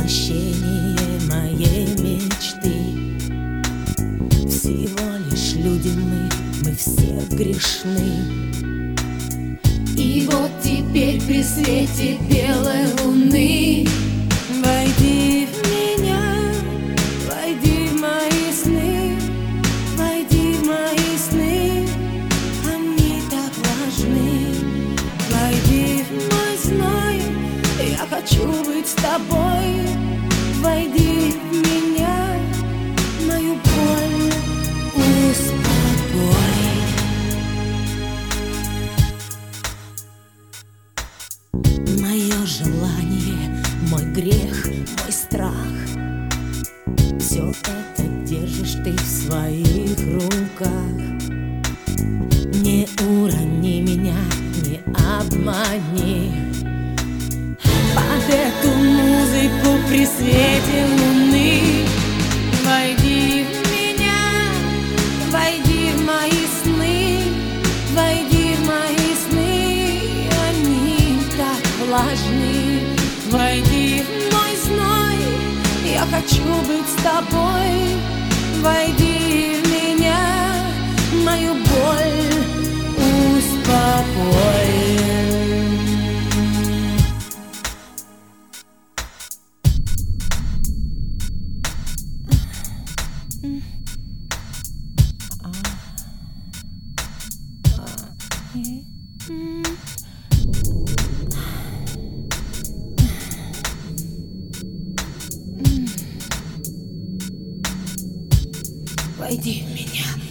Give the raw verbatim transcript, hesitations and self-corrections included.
воплощение моей мечты. Всего лишь люди мы, мы все грешны. И вот теперь при свете белой луны войди в меня, войди в мои сны, войди в мои сны, они так важны. Войди в мой зной, я хочу быть с тобой. Войди в меня, мою боль успокой. Мое желание, мой грех, мой страх, все это держишь ты в своих руках. Не урони меня, не обмани. Под эту музыку при свете луны войди в меня, войди в мои сны, войди в мои сны, они так влажны. Войди в мой зной, я хочу быть с тобой. Войди в меня, мою боль успокой. Войди в меня.